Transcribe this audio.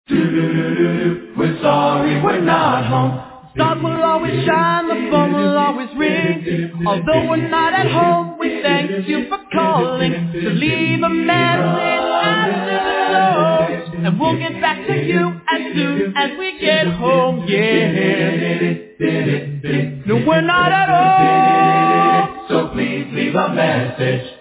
We're sorry we're not home. Stars will always shine, the phone will always ring. Although we're not at home, we thank you for calling. So leave a message after the tone, and we'll get back to you as soon as we get home. Yeah. No, we're not at home. So please leave a message.